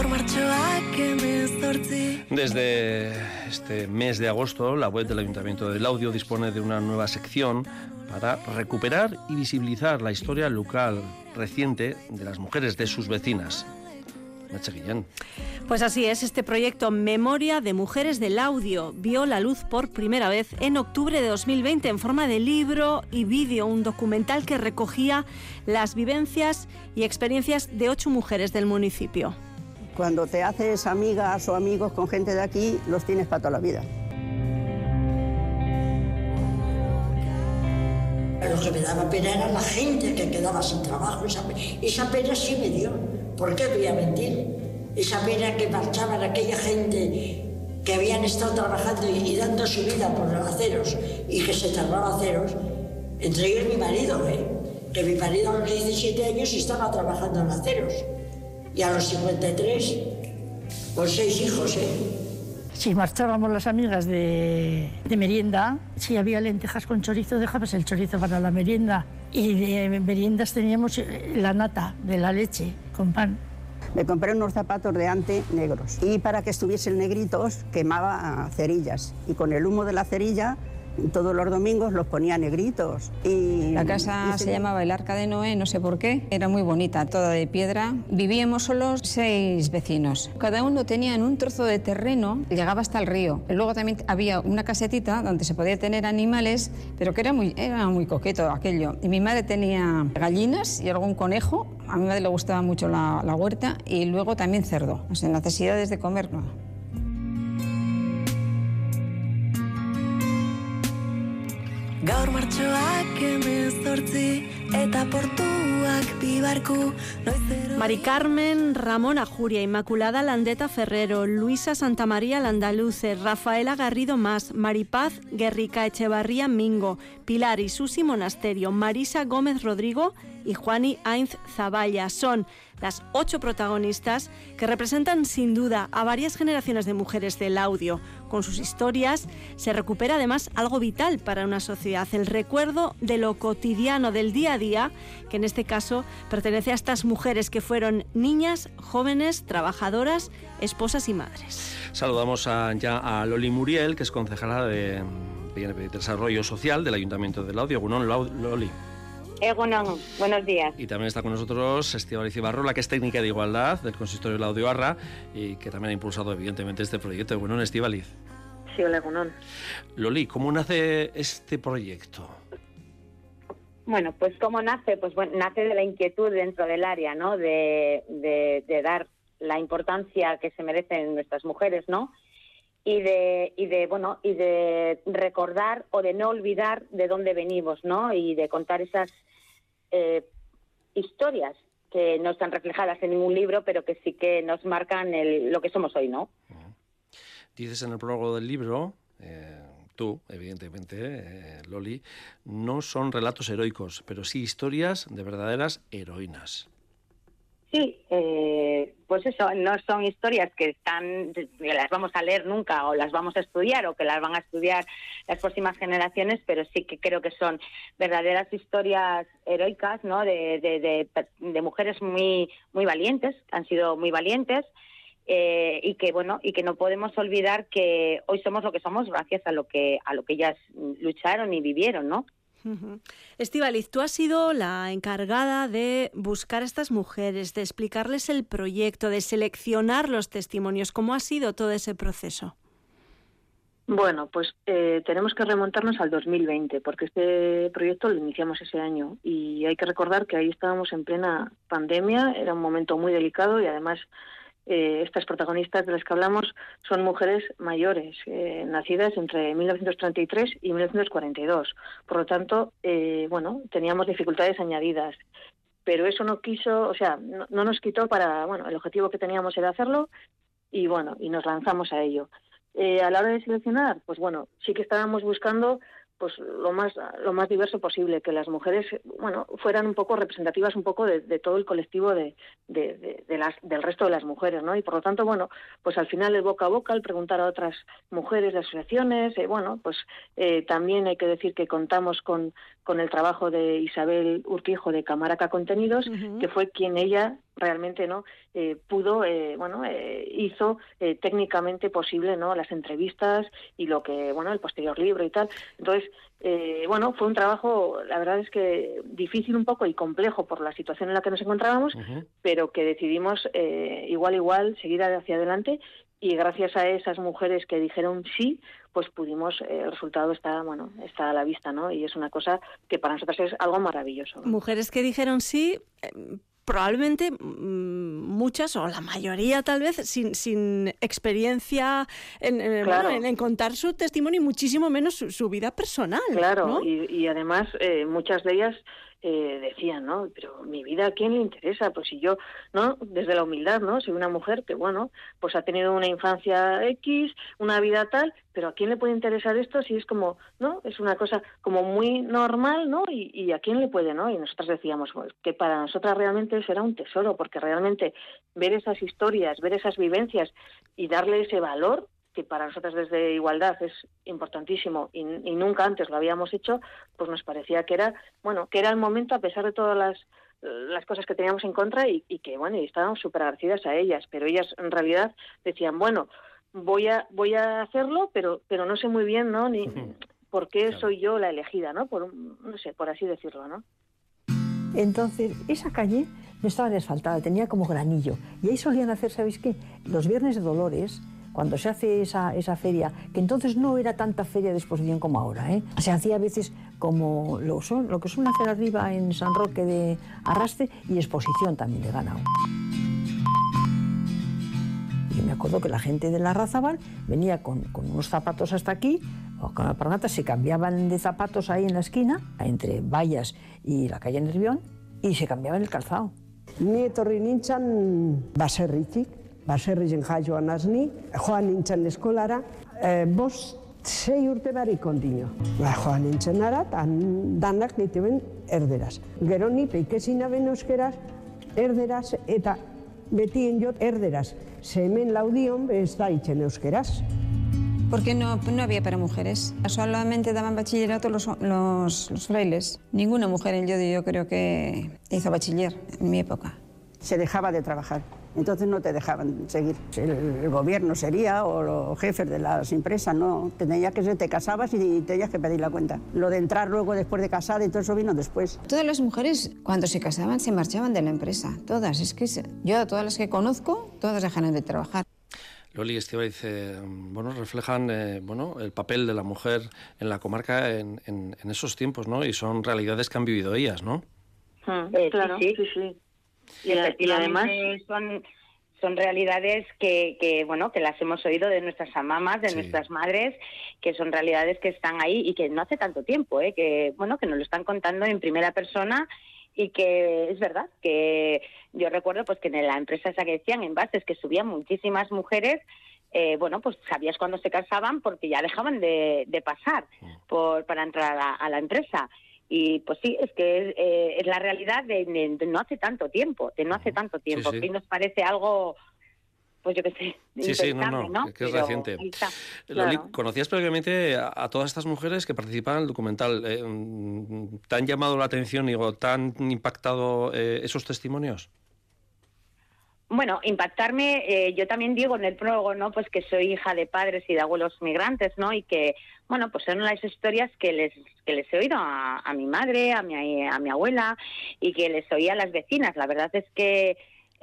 Desde este mes de agosto, la web del Ayuntamiento de Laudio dispone de una nueva sección para recuperar y visibilizar la historia local reciente de las mujeres, de sus vecinas. Nacha Guillén. Pues así es, este proyecto Memoria de Mujeres de Laudio vio la luz por primera vez en octubre de 2020 en forma de libro y vídeo, un documental que recogía las vivencias y experiencias de 8 mujeres del municipio. Cuando te haces amigas o amigos con gente de aquí, los tienes para toda la vida. Lo que me daba pena era la gente que quedaba sin trabajo. Esa pena sí me dio. ¿Por qué voy a mentir? Esa pena que marchaban aquella gente que habían estado trabajando y dando su vida por los aceros y que se cerraba aceros. Entre ellos mi marido, que mi marido a los 17 años estaba trabajando en aceros. Y a los 53, con 6 hijos, Si marchábamos las amigas de merienda, si había lentejas con chorizo, dejabas el chorizo para la merienda. Y de meriendas teníamos la nata de la leche con pan. Me compré unos zapatos de ante negros y para que estuviesen negritos quemaba cerillas y con el humo de la cerilla todos los domingos los ponía negritos. La casa se llamaba el Arca de Noé, no sé por qué. Era muy bonita, toda de piedra. Vivíamos solos 6 vecinos. Cada uno tenía en un trozo de terreno, llegaba hasta el río. Luego también había una casetita donde se podía tener animales, pero que era muy coqueto aquello. Y mi madre tenía gallinas y algún conejo. A mi madre le gustaba mucho la huerta y luego también cerdo. O sea, necesidades de comer, no. Gaur martxoak 18 eta portuak bi barku noizero. Mari Carmen, Ramona Juria, Inmaculada Landeta Ferrero, Luisa Santamaría Landaluce, Rafaela Garrido Mas, Maripaz Guerrica Echevarría Mingo, Pilar y Susi Monasterio, Marisa Gómez Rodrigo y Juani Ainz Zavalla. Son las 8 protagonistas que representan sin duda a varias generaciones de mujeres del audio. Con sus historias se recupera además algo vital para una sociedad, el recuerdo de lo cotidiano, del día a día, que en este caso pertenece a estas mujeres que fueron niñas, jóvenes, trabajadoras, esposas y madres. Saludamos ya a Loli Muriel, que es concejala de Desarrollo Social del Ayuntamiento de Laudio. Egunon, Loli. Egunon, buenos días. Y también está con nosotros Estíbaliz Ibarrola, que es técnica de igualdad del Consistorio de Laudio Arra y que también ha impulsado evidentemente este proyecto. Egunon, Estíbaliz. Sí, hola, egunon. Loli, ¿cómo nace este proyecto? Bueno, pues ¿cómo nace? Pues bueno, nace de la inquietud dentro del área, ¿no? De dar la importancia que se merecen nuestras mujeres, ¿no? Y de recordar o de no olvidar de dónde venimos, ¿no? Y de contar esas historias que no están reflejadas en ningún libro, pero que sí que nos marcan lo que somos hoy, ¿no? Dices en el prólogo del libro, tú, evidentemente, Loli, no son relatos heroicos, pero sí historias de verdaderas heroínas. Sí, pues eso, no son historias que las vamos a leer nunca o las vamos a estudiar o que las van a estudiar las próximas generaciones, pero sí que creo que son verdaderas historias heroicas, ¿no? De mujeres muy muy valientes, han sido muy valientes y que no podemos olvidar que hoy somos lo que somos gracias a lo que ellas lucharon y vivieron, ¿no? Estíbaliz, tú has sido la encargada de buscar a estas mujeres, de explicarles el proyecto, de seleccionar los testimonios. ¿Cómo ha sido todo ese proceso? Bueno, pues tenemos que remontarnos al 2020, porque este proyecto lo iniciamos ese año y hay que recordar que ahí estábamos en plena pandemia, era un momento muy delicado y además estas protagonistas de las que hablamos son mujeres mayores, nacidas entre 1933 y 1942. Por lo tanto, teníamos dificultades añadidas. Pero eso no nos quitó para, el objetivo que teníamos era hacerlo y nos lanzamos a ello. A la hora de seleccionar, sí que estábamos buscando pues lo más diverso posible, que las mujeres fueran un poco representativas un poco de todo el colectivo del resto de las mujeres, ¿no? Y por lo tanto, pues al final el boca a boca, el preguntar a otras mujeres de asociaciones, también hay que decir que contamos con el trabajo de Isabel Urquijo de Camaraca Contenidos, que fue quien ella realmente, ¿no? Pudo, hizo técnicamente posible, ¿no? Las entrevistas y lo que, el posterior libro y tal. Entonces, fue un trabajo, la verdad es que difícil un poco y complejo por la situación en la que nos encontrábamos, pero que decidimos igual seguir hacia adelante, y gracias a esas mujeres que dijeron sí, pues pudimos, el resultado está a la vista, ¿no? Y es una cosa que para nosotros es algo maravilloso, ¿no? Mujeres que dijeron sí, probablemente muchas o la mayoría tal vez sin experiencia en contar su testimonio y muchísimo menos su vida personal. Claro, ¿no? y además muchas de ellas decían, ¿no? Pero mi vida, ¿a quién le interesa? Pues si yo, ¿no? Desde la humildad, ¿no? Soy una mujer que, pues ha tenido una infancia X, una vida tal, pero ¿a quién le puede interesar esto si es como, ¿no? Es una cosa como muy normal, ¿no? Y ¿a quién le puede, no? Y nosotras decíamos, pues, que para nosotras realmente será un tesoro, porque realmente ver esas historias, ver esas vivencias y darle ese valor, que para nosotros desde Igualdad es importantísimo y nunca antes lo habíamos hecho, pues nos parecía que era el momento, a pesar de todas las cosas que teníamos en contra, y que y estábamos súper agradecidas a ellas, pero ellas en realidad decían, voy a hacerlo, pero no sé muy bien, ¿no? Ni por qué soy yo la elegida, ¿no? Por así decirlo, ¿no? Entonces, esa calle no estaba asfaltada, tenía como granillo, y ahí solían hacer, ¿sabéis qué? Los viernes de Dolores, cuando se hace esa feria, que entonces no era tanta feria de exposición como ahora, se hacía a veces como lo que suelen hacer arriba en San Roque de Arraste, y exposición también de ganado. Y me acuerdo que la gente de la Razabal venía con unos zapatos hasta aquí, o con la parnata, se cambiaban de zapatos ahí en la esquina, entre Vallas y la calle Nervión, y se cambiaban el calzado. Ni etorri nintzen baserritik, baserrizen jaioa nazni, joan nintzen eskolara, 5-6 urte barik ondino. Joan nintzen ara, danak nituen erderaz. Gero ni peikezi naben euskeraz, erderaz, eta betien jot erderaz. Ze hemen laudion ez da itzen euskeraz. Porque no había para mujeres. Solamente daban bachillerato los frailes. Ninguna mujer en Llodio yo creo que hizo bachiller en mi época. Se dejaba de trabajar, entonces no te dejaban seguir. El gobierno sería, o los jefes de las empresas, no. Te casabas y tenías que pedir la cuenta. Lo de entrar luego después de casada y todo eso vino después. Todas las mujeres cuando se casaban se marchaban de la empresa, todas. Es que yo a todas las que conozco, todas dejaron de trabajar. Loli Estíbaliz dice, reflejan el papel de la mujer en la comarca en esos tiempos, ¿no? Y son realidades que han vivido ellas, ¿no? Claro, sí. Y además son realidades que las hemos oído de nuestras mamás, de nuestras madres, que son realidades que están ahí y que no hace tanto tiempo, que nos lo están contando en primera persona. Y que es verdad que yo recuerdo pues que en la empresa esa que decían, Envases, que subían muchísimas mujeres, pues sabías cuándo se casaban porque ya dejaban de pasar para entrar a la empresa. Y pues sí, es que es la realidad de no hace tanto tiempo, que hoy nos parece algo, pues yo qué sé, impensable, ¿no? Que es reciente. Loli, Claro. ¿conocías previamente a todas estas mujeres que participan en el documental? ¿Te han llamado la atención, te han impactado esos testimonios? Bueno, impactarme, yo también digo en el prólogo, ¿no? Pues que soy hija de padres y de abuelos migrantes, ¿no? Y que, pues son las historias que les he oído a mi madre, a mi abuela, y que les oía a las vecinas. La verdad es que,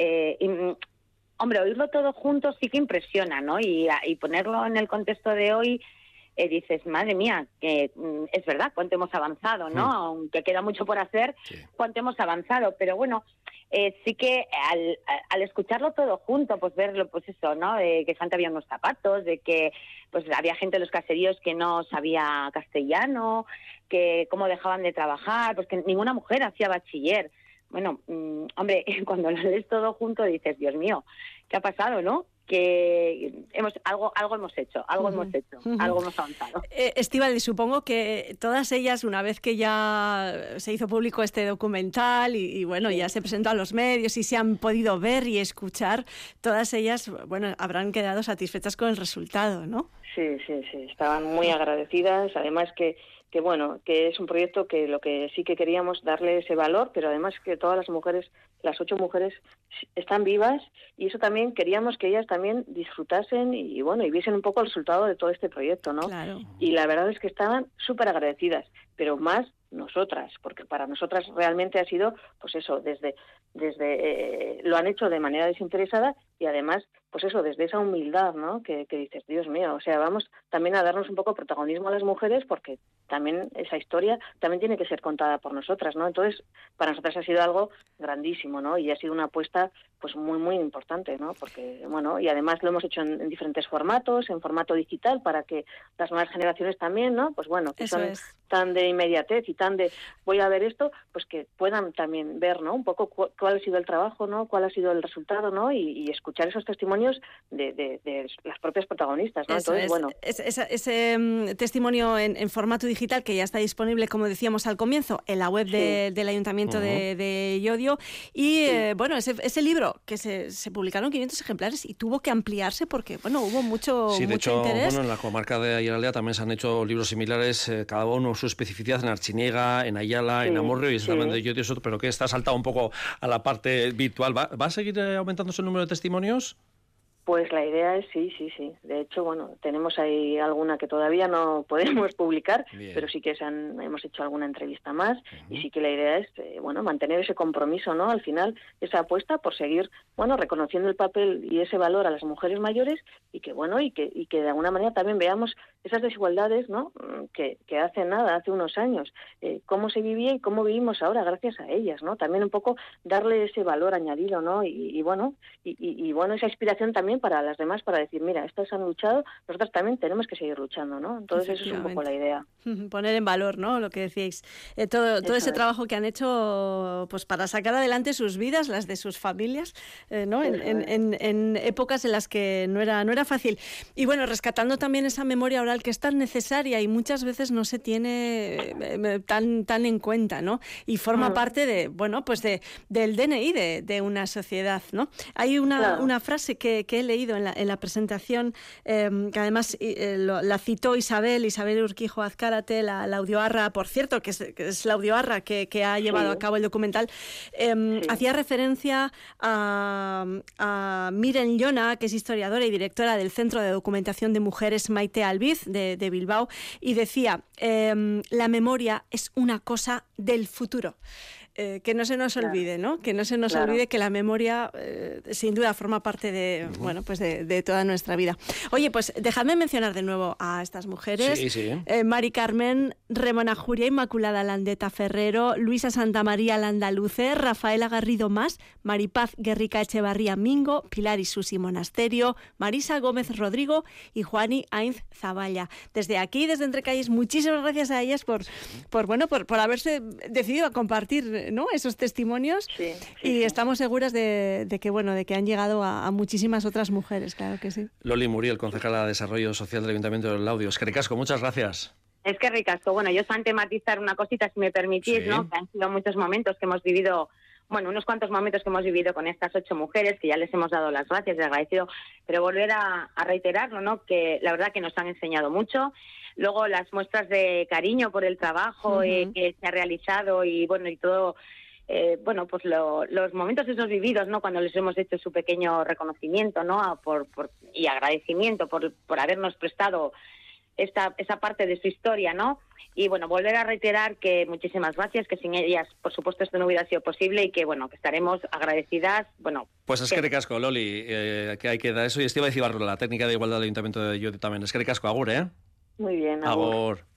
oírlo todo junto sí que impresiona, ¿no? Y ponerlo en el contexto de hoy, dices, madre mía, que es verdad, cuánto hemos avanzado, ¿no? Aunque queda mucho por hacer, cuánto hemos avanzado. Pero sí que al escucharlo todo junto, pues verlo, pues eso, ¿no? De que antes había unos zapatos, de que pues había gente en los caseríos que no sabía castellano, que cómo dejaban de trabajar, pues que ninguna mujer hacía bachiller. Cuando lo lees todo junto dices, Dios mío, ¿qué ha pasado, no? Que algo hemos hecho, algo hemos avanzado. Estíbaliz, supongo que todas ellas, una vez que ya se hizo público este documental y ya se presentó a los medios y se han podido ver y escuchar, todas ellas, habrán quedado satisfechas con el resultado, ¿no? Sí, estaban muy agradecidas, además que bueno, que es un proyecto que lo que sí que queríamos darle ese valor, pero además que todas las mujeres, las 8 mujeres están vivas, y eso también queríamos que ellas también disfrutasen y bueno, y viesen un poco el resultado de todo este proyecto, ¿no? Claro. Y la verdad es que estaban súper agradecidas, pero más nosotras, porque para nosotras realmente ha sido, pues eso, desde lo han hecho de manera desinteresada y además, pues eso, desde esa humildad, ¿no? Que dices, Dios mío, o sea, vamos también a darnos un poco protagonismo a las mujeres, porque también esa historia también tiene que ser contada por nosotras, ¿no? Entonces, para nosotras ha sido algo grandísimo, ¿no? Y ha sido una apuesta, pues muy, muy importante, ¿no? Porque, bueno, y además lo hemos hecho en diferentes formatos, en formato digital, para que las nuevas generaciones también, ¿no? Pues bueno, que son tan de inmediatez y tan de voy a ver esto, pues que puedan también ver, ¿no? Un poco cuál ha sido el trabajo, ¿no? Cuál ha sido el resultado, ¿no? Y escuchar esos testimonios de las propias protagonistas, ¿no? Eso entonces, ese testimonio en formato digital que ya está disponible, como decíamos al comienzo, en la web del Ayuntamiento de Llodio. Y bueno, ese libro que se publicaron 500 ejemplares y tuvo que ampliarse porque, bueno, hubo mucho de hecho, interés. Bueno, en la comarca de Ayala también se han hecho libros similares, cada uno su especificidad, en Archiniega, en Ayala, en Amurrio, y también de Llodio, pero que está saltado un poco a la parte virtual. ¿Va a seguir aumentándose el número de testimonios? Pues la idea es sí. De hecho, bueno, tenemos ahí alguna que todavía no podemos publicar, pero sí que hemos hecho alguna entrevista más y sí que la idea es, bueno, mantener ese compromiso, ¿no? Al final, esa apuesta por seguir, bueno, reconociendo el papel y ese valor a las mujeres mayores y que, bueno, y que de alguna manera también veamos esas desigualdades, ¿no? Que hace unos años, cómo se vivía y cómo vivimos ahora gracias a ellas, ¿no? También un poco darle ese valor añadido, ¿no? Y bueno, esa inspiración también para las demás, para decir, mira, estas han luchado, nosotros también tenemos que seguir luchando, ¿no? Entonces eso es un poco la idea. Poner en valor, ¿no? Lo que decíais, todo ese trabajo que han hecho, pues para sacar adelante sus vidas, las de sus familias, ¿no? En épocas en las que no era fácil. Y bueno, rescatando también esa memoria oral que es tan necesaria y muchas veces no se tiene tan en cuenta, ¿no? Y forma parte de, bueno, pues del DNI de una sociedad, ¿no? Hay una frase que he leído en la presentación, que además la citó Isabel Urquijo Azcárate, la audioarra, por cierto, que es la audioarra que ha llevado a cabo el documental. Hacía referencia a Miren Llona, que es historiadora y directora del Centro de Documentación de Mujeres Maite Albiz de Bilbao, y decía, la memoria es una cosa del futuro. Que no se nos olvide, ¿no? Que no se nos olvide que la memoria sin duda forma parte de, bueno, pues de toda nuestra vida. Oye, pues dejadme mencionar de nuevo a estas mujeres. Sí. Mari Carmen Remona Juria Inmaculada Landeta Ferrero, Luisa Santamaría Landaluce, Rafaela Garrido Mas, Maripaz Guerrica Echevarría Mingo, Pilar y Susi Monasterio, Marisa Gómez Rodrigo y Juani Ainz Zaballa. Desde aquí, desde Entre Calles, muchísimas gracias a ellas por haberse decidido a compartir, ¿no? Esos testimonios y estamos seguras de que han llegado a muchísimas otras mujeres, claro que sí. Loli Muriel, concejala de Desarrollo Social del Ayuntamiento del Laudio. Es que ricasco, muchas gracias. Es que ricasco. Bueno, yo os tematizar una cosita, si me permitís, ¿no? Que han sido muchos momentos que hemos vivido, bueno, unos cuantos momentos que hemos vivido con estas 8 mujeres, que ya les hemos dado las gracias y agradecido, pero volver a reiterarlo, ¿no? Que la verdad que nos han enseñado mucho. Luego las muestras de cariño por el trabajo que se ha realizado y bueno, y todo, pues los momentos esos vividos, ¿no? Cuando les hemos hecho su pequeño reconocimiento, ¿no? Y agradecimiento por habernos prestado esa parte de su historia, ¿no? Y bueno, volver a reiterar que muchísimas gracias, que sin ellas, por supuesto, esto no hubiera sido posible y que, bueno, que estaremos agradecidas, bueno... Pues es que ricasco, Loli, que hay que dar eso. Y Estíbaliz Ibarrola, la técnica de igualdad del Ayuntamiento de Llodio también. Es que ricasco, agur, ¿eh? Muy bien, agur.